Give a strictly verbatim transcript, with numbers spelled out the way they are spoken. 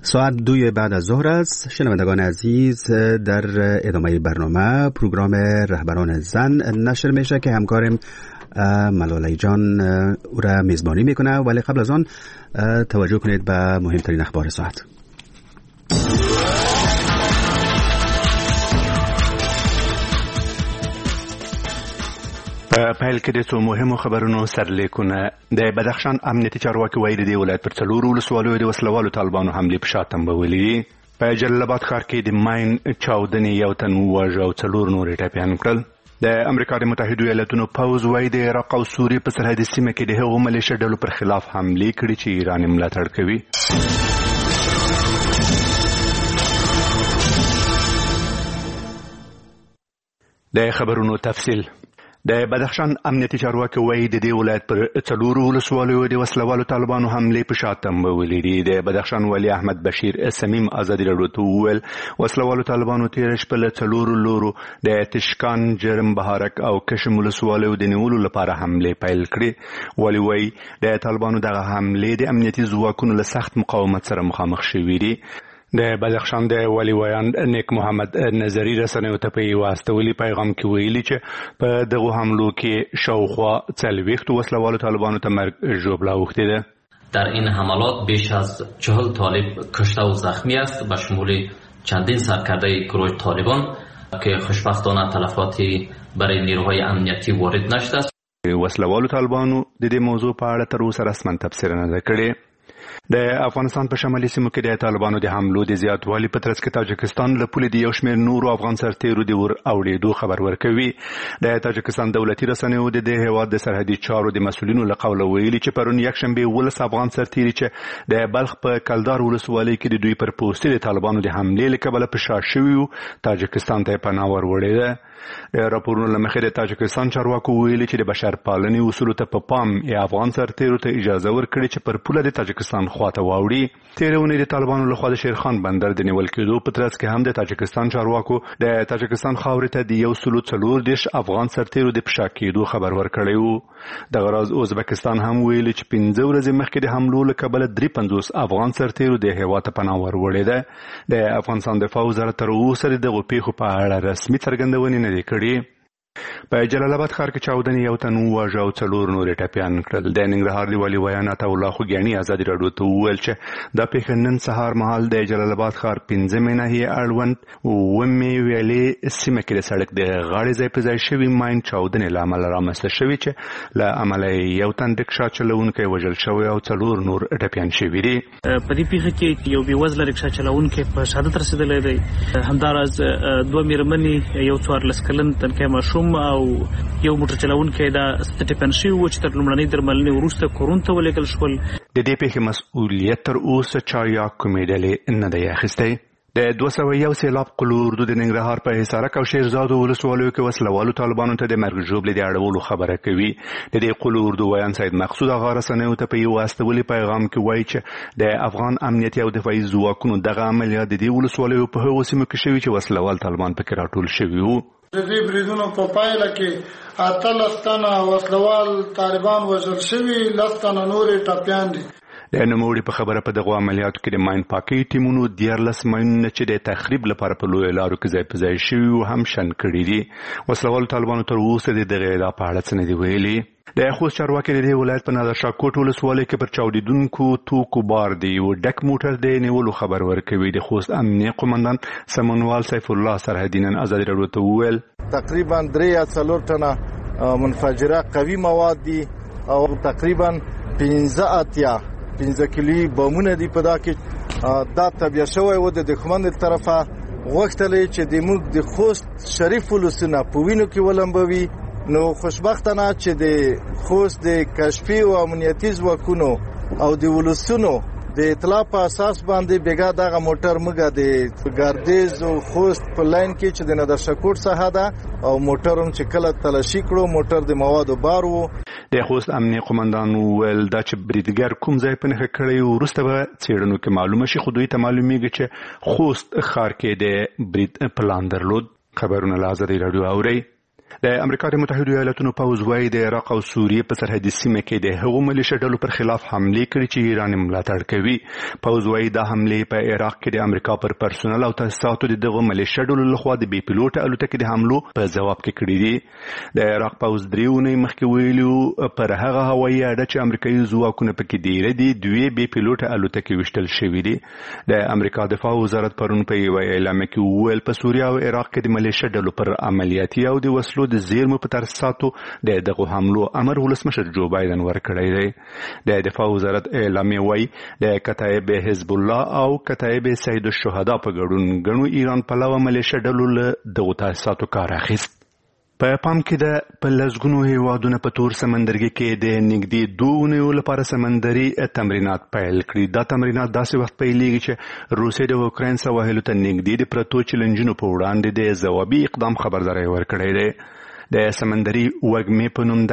ساعت دوی بعد از ظهر است. شنوندگان عزیز، در ادامه برنامه پروگرام رهبران زن نشر میشه که همکارم ملاله جان او را میزبانی میکنه، ولی قبل از آن توجه کنید به مهمترین اخبار ساعت. په پیل کې د څو مهمو خبرونو سرلیکونه. د بدخشان امنیتي چارواکي وایي د ولایت پر څلورو ولسوالیو د وسلوالو طالبانو حملې په شا تنبولې. په جلال آباد ښار کې د ماین چاودنې یو تن وواژه او څلور نور یې ټپیان کړل. د امریکا د متحدو ایالاتونو پوځ وایي د عراق او سوریې په سرحدي سیمه کې د هغو ملیشه ډلو پر خلاف حملې کړي چې ایران یې ملاتړ کوي. د خبرونو تفصیل. د بدخشان امنیتي چارواکي وایي د دې ولایت پر څلورو ولسوالیو د وسلوالو طالبانو حملې په شا تنبولې دي. د بدخشان والي احمد بشیر سمیم ازادي راډیو ته وویل وسلوالو طالبانو تېره شپه له څلورو لورو د تشکان، جرم بهارک او کشم ولسوالیو د نیولو لپاره حملې پیل کړې. والي وایي د طالبانو دغه حملې د امنیتي ځواکونو له سخت مقاومت سره مخامخ شوي دي. د بدخشان د والي ویان نیک محمد نظری رسنیو ته په یو استولي پیغام کې ویلي چې په دغه حملو کې شاوخوا څلوېښت وسلوالو طالبانو ته مرګ ژوبله اوښتې ده. در این حملات بیش از چهل طالب کشته و زخمی است به شمول چندین سرکرده گروه طالبان که خوشبختانه تلفاتی برای نیروهای امنیتی وارد نشده است. وسلوالو طالبانو د دې موضوع په اړه تر اوسه رسما تبصره نه ده کړې. د افغانستان په شمالي سیمو کې د طالبانو د حملو د زیاتوالي په ترڅ کې تاجکستان له پولې د یو شمېر نورو افغان سرتیرو د ور اوړېدو خبر ورکوي. د تاجکستان دولتي رسنیو د دې هېواد د سرحدي چارو د مسؤلینو له قوله ویلي چې پرون یکشنبې ولس افغان سرتیري چې د بلخ په کلدار ولسوالۍ کې د دوی پر پوستې د طالبانو د حملې له کبله په شا شوي وو تاجکستان ته یې پناه ور وړې ده. راپورونو له مخې د تاجکستان چارواکو ویلي چې د بشرپالنې اصولو ته په پام یې افغان سرتیرو ته اجازه ورکړې چې پر پوله د تاجکستان خواته واوړي. تېره اونۍ د طالبانو لخوا د شیرخان بندر د نیول کېدو په ترڅ کې هم د تاجکستان چارواکو د تاجکستان خاورې ته د یو سلو څلور دېرش افغان سرتیرو د په شا کېدو خبر ورکړی و. دغه راز ازبکستان هم ویلي چې پنځه ورځې مخکې د حملو له کبله درې پنځوس افغان سرتیرو د هېواد ته پناه ور وړې ده. د افغانستان دفاع وزارت تر اوسه د دغو پیښو په اړه رسمي څرګندونې نه دي کړې. په جلال آباد ښار کې چاودنې یو تن وواژه او څلور نور یې ټپیان کړل. د ننګرهار د والي ویان عطاالله خوږیاڼي ازادي راډیو ته وویل چې دا پیښه نن سهار مهال د جلال آباد ښار پنځمې ناحیې اړوند اوومې ویلې سیمه کې د سړک د غاړې ځای په ځای شوي ماین چاودنې له امله رامنځته شوي چې له امله یو تن رکشا چلوونکی وژل شوی او څلور نور ټپیان شوي دي. په دې پیښه کې یو بېوزله رکشا چلوونکی په شهادت رسېدلی دی. همداراز دوه مېرمنې، یو څوارلس کلن تنکی ماشوم او یو موټر چلوونکی دا ټپیان شوي وو چې تر لومړنۍ درملنې وروسته کورونو ته ولېږل شول. د دې پیښې مسؤلیت تر اوسه چا یا کومې ډلې نه دی اخیستی. د دوه سوه یو سیلاب قلو اردو د ننګرهار په حصارک او شیرزاد ولسوالیو کې وسلوالو طالبانو ته د مرګ ژوبلې د اړولو خبره کوي. د دې قلو اردو ویان سید مقصود هغه رسنیو ته په یو استولي پیغام کې وایي چې د افغان امنیتي او دفاعي ځواکونو دغه عملیات د دې ولسوالیو په هغو سیمو کې شوي چې وسلوال طالبان پکې راټول شوي وو. د دې بریدونو په پایله کې اتلس تنه وسلوال طالبان وژل شوي، لس تنه نورې ټپیان دي. د نوموړي په خبره په دغو عملیاتو کې د ماین پاکۍ ټیمونو دیارلس ماینونه چې د تخریب لپاره په لویو لارو کې ځای په ځای شوي وو هم شنډ کړي دي. وسلوالو طالبانو تر اوسه د دغې ادعا په اړه څه نه دي ویلي. د خوست چارواکي د دې ولایت په نادرشاه کوټ ولسوالۍ کې پر چاودېدونکو توکو بار د یو ډک موټر د نیولو خبر ورکوي. د خوست امنیه قومندان سمونوال سیف الله سرحدي نن ازادي راډیو ته وویل تقریبا درې یا څلور ټنه منفجره قوي مواد دي او تقریبا پنځه اتیا پنځه کیلوي بمونه دي. په دا کې دا تبیه شوی و د دښمن له طرفه غوښتلې چې د موږ د خوست شریف ولسونه په وینو کې ولمبوي. نو خوشبختانه چې د خوست د کشفي او امنیتي ځواکونو او د ولسونو د اطلاع په اساس باندې بیګا دغه موټر موږ د ګردیز او خوست په لاین کې چې د نادرشاه څخه ده او موټر هم چې کله تلاشي کړو موټر د موادو بار وو. د خوست امنیه قومندان ویل دا چې بریدګر کوم ځای په نښه کړی وروسته به څېړنو کې معلومه شي، خو دوی ته معلومیږي چې خوست ښار کې د برید پلان درلود. خبرونه له ازادي راډیو اورئ. د امریکا د متحده ایالاتونو پوځ وايي د عراق او سوریې په سرحدي سیمه کې د هغو ملیشه ډلو پر خلاف حمله کړې چې ایران ملاتړ کوي. پوځ وايي دا حمله په عراق کې د امریکا پر پرسونل او تاسیساتو د دغه ملیشه ډلو لخوا د بي پيلوټ الوتکې د حملو په جواب کې کړې دي. د عراق پوځ دریونه مخکې ویلو پر هغه هوایي اډه چې امریکایي ځواکونه پکې ډیر دي دوی بي پيلوټ الوتکې وشتل شوې دي. د امریکا دفاع وزارت پرون په یو اعلان کې ویل په سوریه او عراق کې د ملیشه ډلو پر عملیاتي او د وسلو د زیرمو په ترساتو د دغه حملو امر ولسمشر جو بایدن ورکړی دی. د دفاع وزارت اعلامیه وايي د کتایب حزب الله او کتایب سید الشهدا په ګډون غنو ایران پلوه ملیشه ډلو له دغه تاسیساتو کار اخیست. په پام کې د په لزګونو هیوادونو په تور سمندرګي کې د نږدې دوه اونیو لپاره سمندري تمرینات پیل کړي. دا تمرینات داسې وخت پیلېږي چې روسیې د اوکراین سواحلو ته نږدې د پرتو چیلنجونو په وړاندې د ځوابي اقدام خبرداری ورکړی دی. د سمندري وږمې په نوم